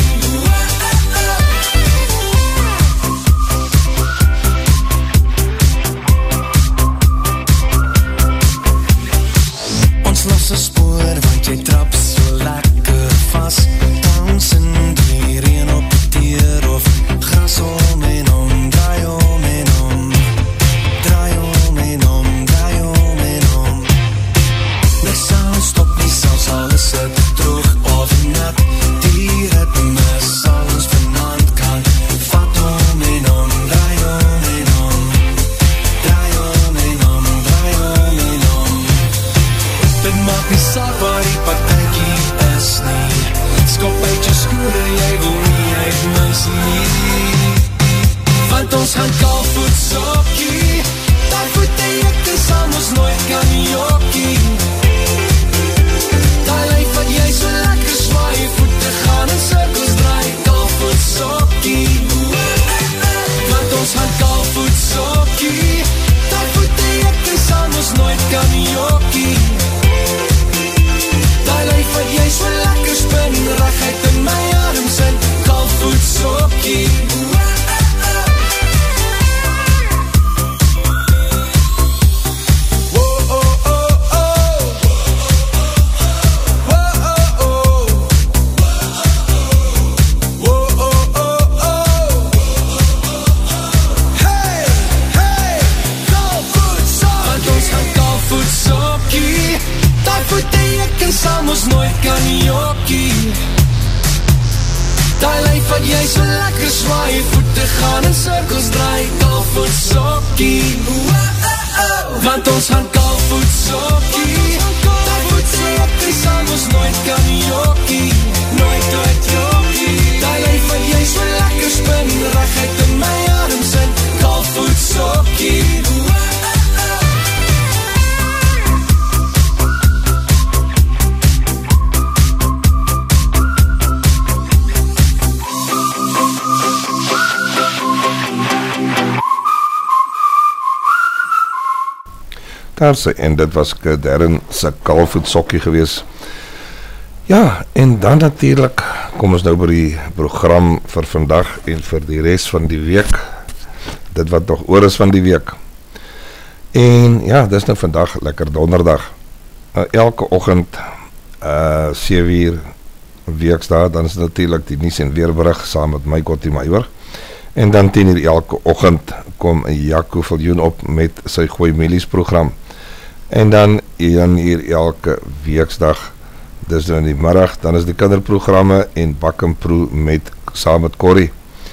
Ons los 'n spoor, want jy trap so lekker vas. Dans in die reën op die teer of gras om en om, draai om en om. Draai om en om, draai om en om. Niks sal stop nie, selfs al is het droog of nat. Die ritme sal ons vanavond kan vat om en om, draai om en om. Draai om en om, draai om en om. Dit maak nie saak waar die partijkie is nie. sal mos nooit kan jokkie. Daai lyf wat jy so lekker swaai, voete gaan in cirkels draai, kalfvoet sokkie. Want ons gaan kalfvoet sokkie. Kalfvoet sokkie sal mos nooit kan jokkie. Nooit nooit jokkie. Daai lyf wat jy so lekker spin, reguit in my arms in, kalfvoet sokkie. Daar sy, en dit was Darren se kalfvoet sokkie gewees. Ja, en dan natuurlijk kom ons nou by die program vir vandag en vir die rest van die week, dit wat nog oor is van die week. En ja, dit is nou vandag lekker donderdag, uh, elke ochend uh, sewe uur weeksdae, dan is natuurlijk die nuus en weerberig saam met my Kottie Meijer, en dan tien uur elke ochend kom Jaco Viljoen op met sy Gooi Milies program, en dan een uur elke weeksdag, dis in die middag, dan is die kinderprogramme en Bak en Proe met, saam met Corrie.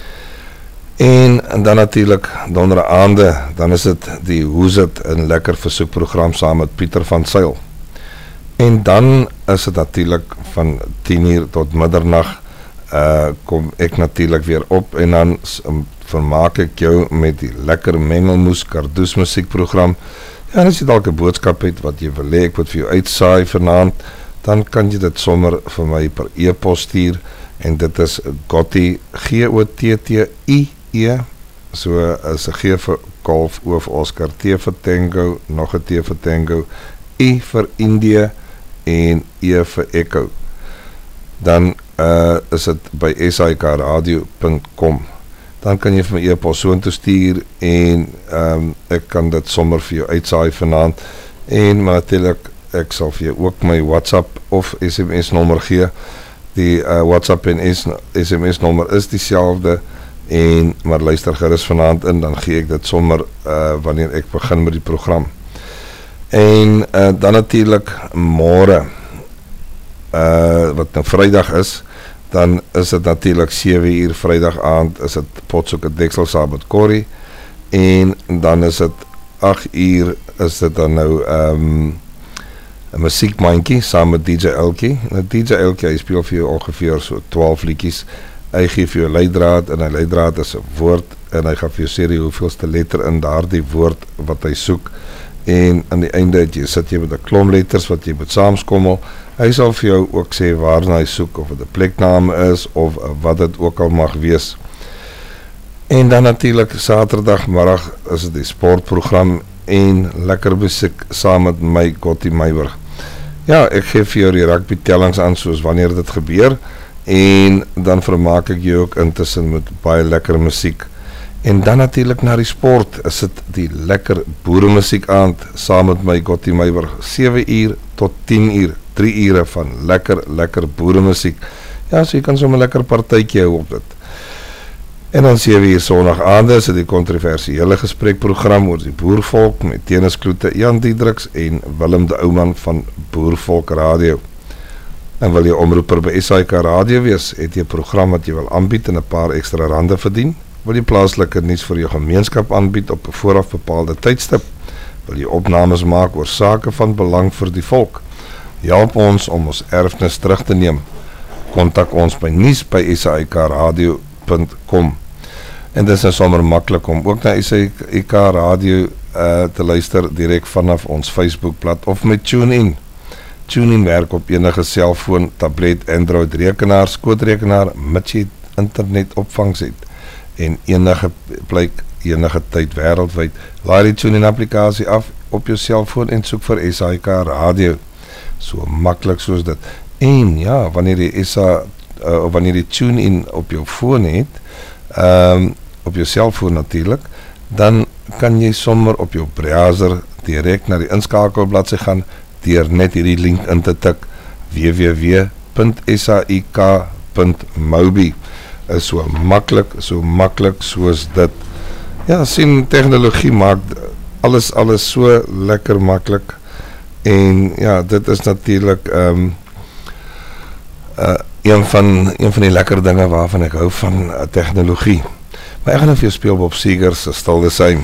En, en dan natuurlijk donder aande, dan is het die Hoes het, een lekker versoekprogram saam met Pieter van Zyl. En dan is het natuurlijk van tien uur tot middernacht, uh, kom ek natuurlijk weer op en dan um, vermaak ek jou met die lekker mengelmoes kardoes muziekprogram. Ja, en as jy dalk 'n boodskap het wat jy wil hê ek moet vir jou uitsaai vanaand, dan kan jy dit sommer vir my per e-pos stuur, en dit is Gotti, G O T T I E, so is 'n G vir golf, O vir Oscar, T vir tango, nog 'n T vir tango, I vir Indië, en E vir Echo. Dan uh, is dit by s i k radio punt com. Dan kan jy vir my e-pos so in te stuur, en um, ek kan dit sommer vir jou uitsaai vanaand, en maar natuurlijk ek sal vir jou ook my WhatsApp of S M S nommer gee. Die uh, WhatsApp en S M S nommer is dieselfde, en maar luister gerus vanaand in, dan gee ek dit sommer uh, wanneer ek begin met die program. En uh, dan natuurlijk môre, uh, wat nou Vrydag is, dan is dit natuurlijk sewe uur Vrydag aand, is dit Potsoeke Deksel saam met Corrie, en dan is dit agt uur, is dit dan nou um, een muziekmandjie saam met D J Elkie. En D J Elkie, hy speel vir jou ongeveer so twaalf liedjies, hy geef jou leidraad, en hy leidraad is een woord, en hy gaan vir jou sê die hoeveelste letter in daar die woord wat hy soek, en aan die einde het jy, sit jy met die klom letters wat jy moet saamskommel, hy sal vir jou ook sê waarna hy soek, of het een plekname is, of wat het ook al mag wees. En dan natuurlijk Saterdagmiddag is het die sportprogram, en lekker muziek saam met my Kottie Meijer. Ja, ek geef vir jou die rugby tellings aan soos wanneer dit gebeur, en dan vermaak ek jou ook intussen met baie lekker muziek. En dan natuurlijk na die sport is dit die lekker boeremuziek aand saam met my Kottie Meijer, sewe uur tot tien uur, drie ure van lekker, lekker boeremuziek. Ja, so jy kan soms een lekker partytjie hou op dit. En dan sewe uur sondag aande is dit die kontroversiële gesprekprogram oor die boervolk met Tenniskloete, Jan Diedriks en Willem de Ouman van Boervolk Radio. En wil jy omroeper by S I K Radio wees, het jy program wat jy wil aanbied en een paar extra rande verdien? Wil jy plaaslike nuus vir jou gemeenskap aanbied op 'n vooraf bepaalde tydstip? Wil jy opnames maak oor sake van belang vir die volk? Help ons om ons erfenis terug te neem. Kontak ons by nuus by s i k radio punt com. En dit is nou sommer maklik om ook na S I K Radio uh, te luister direk vanaf ons Facebookblad of met TuneIn. TuneIn werk op enige selfoon, tablet, Android rekenaar, skootrekenaar, mits jy internet opvangs het. En enige plek, enige tyd wêreldwyd, laai die TuneIn applikasie af op jou selfoon en soek vir S I K Radio. So maklik soos dit. En ja, wanneer die S A uh, of wanneer die TuneIn op jou foon het, um, op jou selfoon natuurlijk, dan kan jy sommer op jou browser direct na die inskakelbladsy gaan, deur net hierdie link in te tik, w w w punt s a i k punt mobi. Is so maklik, so maklik soos dit. Ja, sien, tegnologie maak alles, alles so lekker maklik. En ja, dit is natuurlijk um, uh, een, van, een van die lekker dinge waarvan ek hou van uh, tegnologie. Maar ek gaan nou vir jou speel Bob Seger se Still the Same.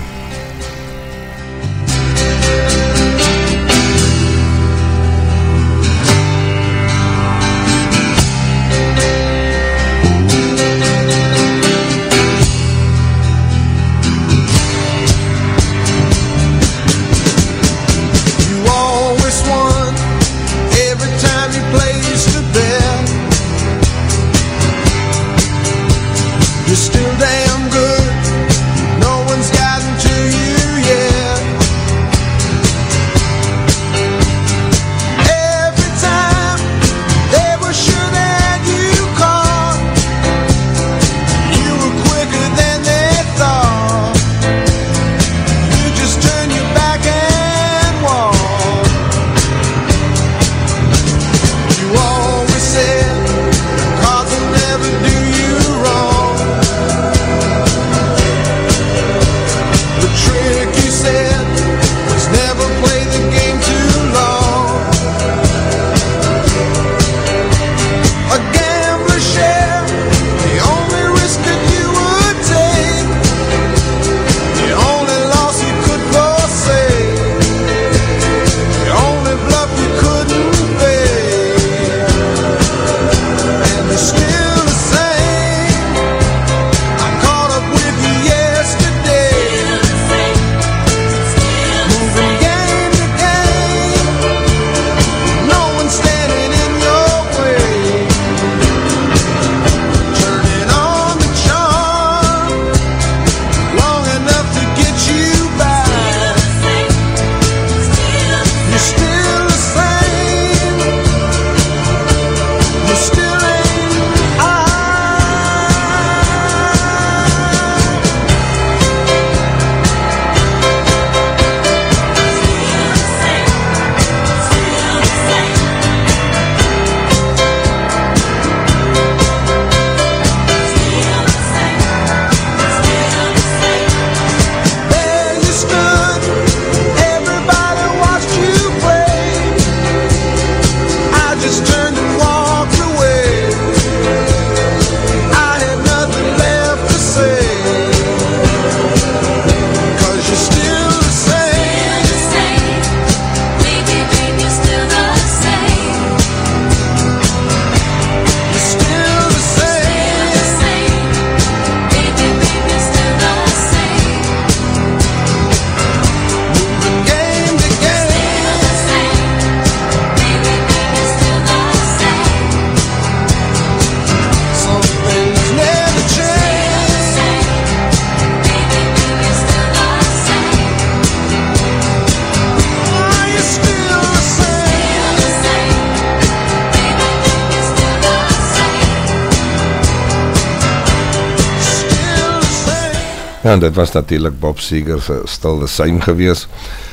Ja, en dit was natuurlijk Bob Seger se Still the Same gewees.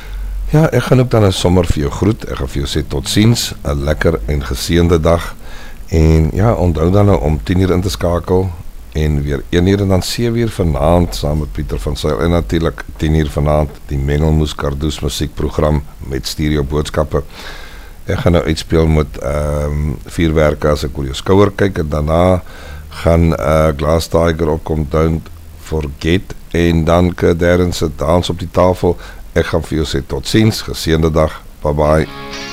Ja, ek gaan ook dan 'n sommer vir jou groet. Ek gaan vir jou sê tot ziens, 'n lekker en geseënde dag. En ja, onthou dan nou om tien uur in te skakel en weer een uur en dan sewe uur vanaand saam met Pieter van Zyl en natuurlik tien uur vanaand die Mengelmoes Kardoes musiekprogram met stereo boodskappe. Ek gaan nou uitspeel met um, vuurwerke as ek oor jou skouer kyk en daarna gaan uh, Glass Tiger opkom, Don't Forget en dan Darren se dans op die tafel. Ek gaan vir jou sê tot ziens, geseënde dag, bye bye.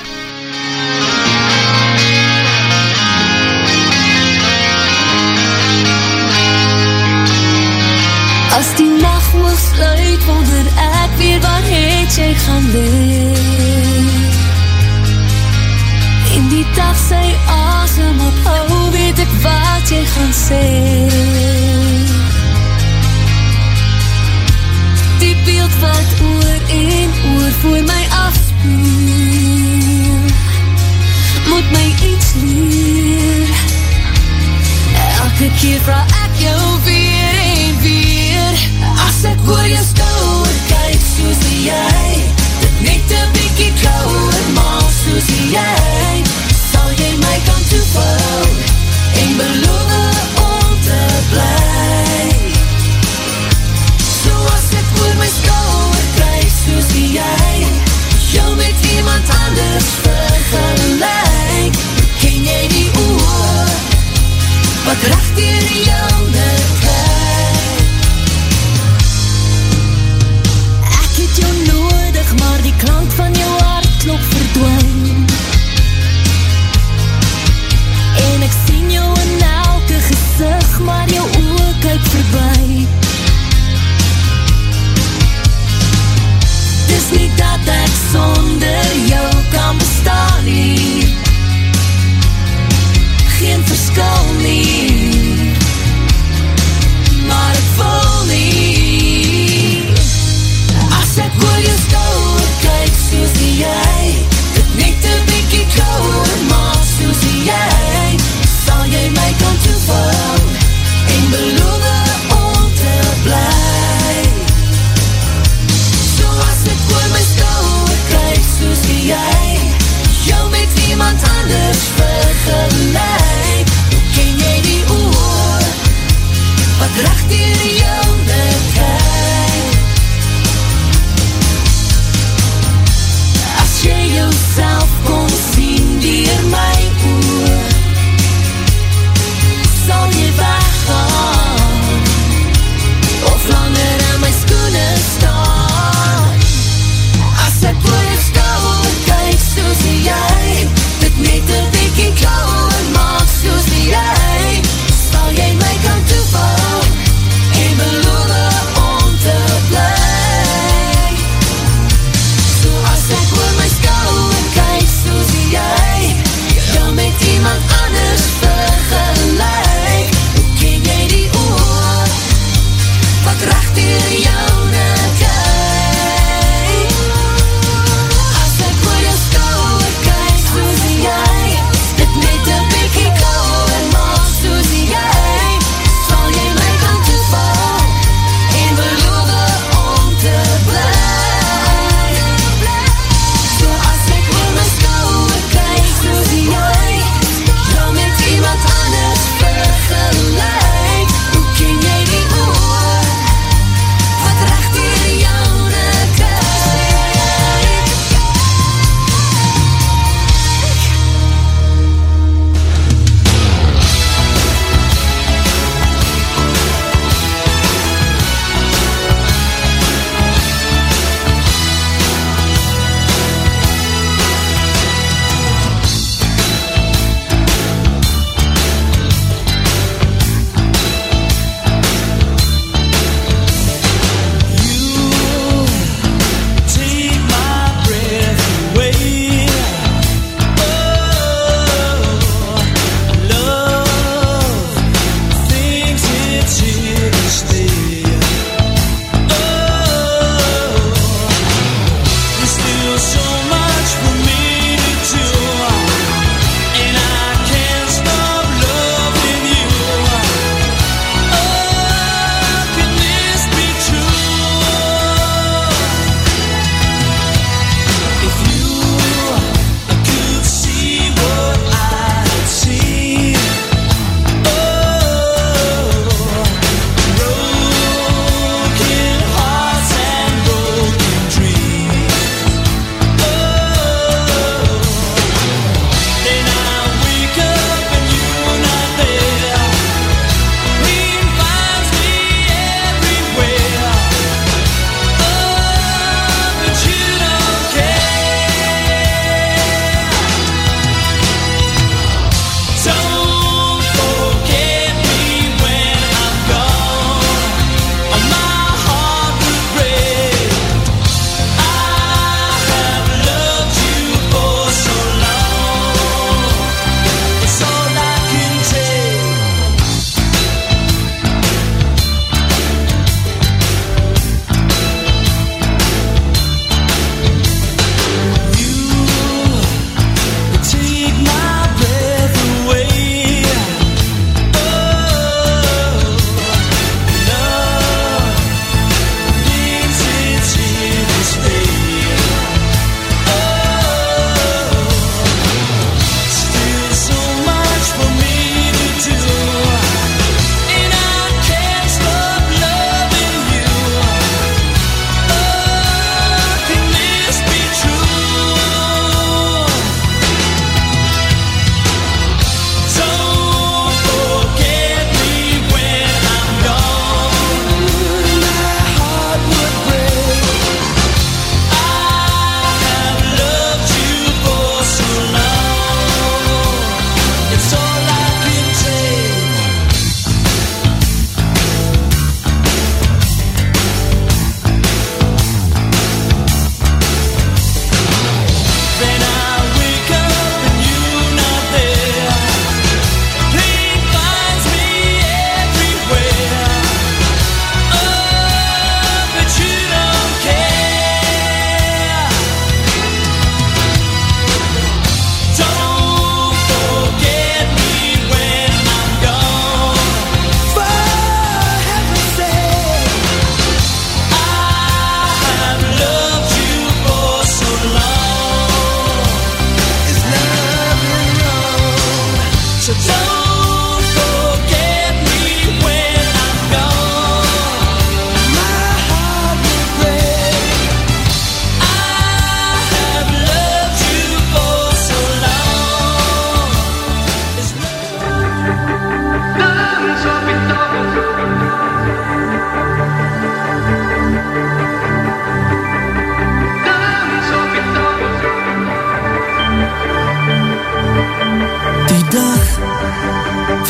As die nacht wil sluit, wonder ek weer waar het jy gaan leef. En die dag sy asem ophou, weet ek wat jy gaan sê. Die beeld wat oor en oor voor my afspoel, moet my iets leer. Elke keer vraag ek jou weer en weer, as ek oor jou skouer kyk soos die jy, dit net 'n bietjie kouer, maar soos die jy, sal jy my kan toevou en beloof om te bly. So as ek oor my skouer kyk soos die jy, jou met iemand anders vergelyk, ken jy die oor veg deur die jongerheid. Ek het jou nodig, maar die klank van jou hartklop verdwyn. En ek sien jou in elke gesig, maar jou oë kyk verby. Dis nie dat ek sonder jou kan bestaan nie, geen verskil nie.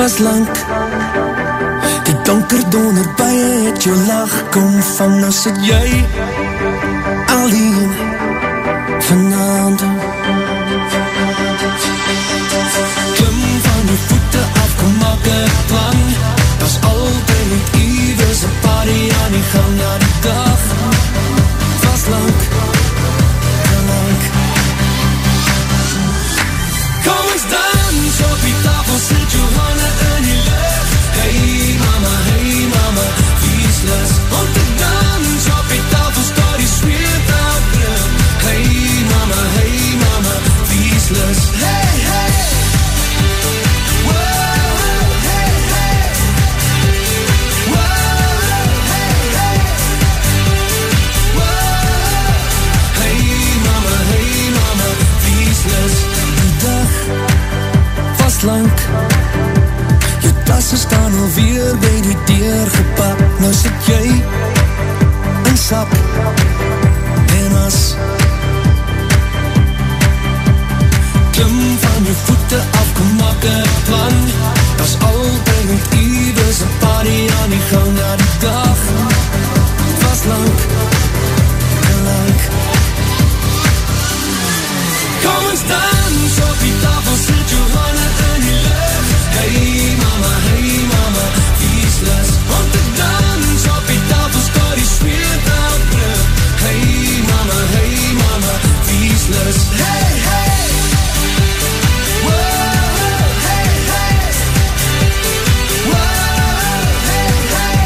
was lang. Die donker donder by het jou lach kom van, nou sit jy alleen vanavond. Klim van die voete af, kom maak een plan. Was altyd ieders een party aan die gang, na die dag was lang, lang. Kom ons dans op die tafel, sit jou hande in die lucht. Hey mama, hey mama, wie is lus om te dans op die tafel, staat die sweet aan brug. Hey mama, hey mama, wie is lus? Hey, hey, wow, hey, hey, wow, hey, hey, wow. Hey mama, hey mama, wie is lus? Die dag was lang. Jou tasse staan alweer by die deur gepak. Nou sit jy in sak en as. Klim van jou voete af, kom maak een plan. Was altyd met ieders een party aan die gang, na die dag was lang en lang. Kom ons dans op die tafel, sit jou hande in die lucht. Hey mama, hey mama, wie is lus om te dans op die tafel, staat die sweet aan brug. Hey mama, hey mama, wie is lus? Hey, hey, wow, hey, hey, wow, hey, hey,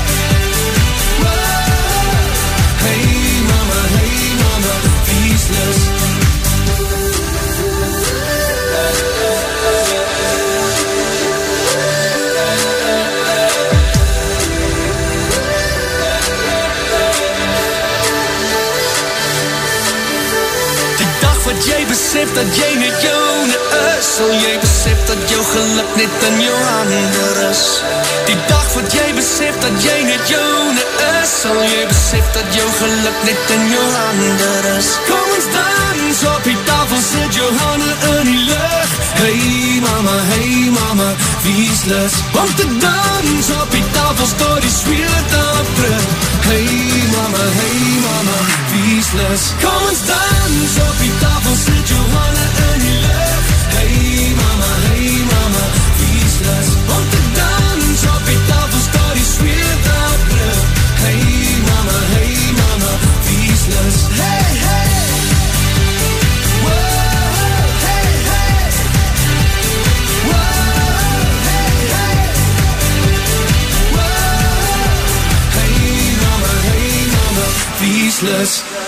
wow. Hey mama, hey mama, wie is lus? Wat jy besef dat jy net joune is, sal jy besef dat jou geluk net in jou hande is. Die dag wat jy besef dat jy net joune is, sal jy besef dat jou geluk net in jou hande is. Kom ons dans op die tafel, sit jou hande in die lucht. Hey mama, hey mama, wie is lus om te dans op die tafel, staat die sweet aan brug. Hey mama, hey mama, wie is lus? Kom ons dans op die tafel, sit jou hande in die lucht. Hey mama, hey mama, wie is lus om te dans op die tafel, staat die sweet aan brug. Hey mama, hey mama, wie is lus? Hey, hey, wow, hey, hey, wow, hey, hey, wow. Hey mama, hey mama, wie is lus?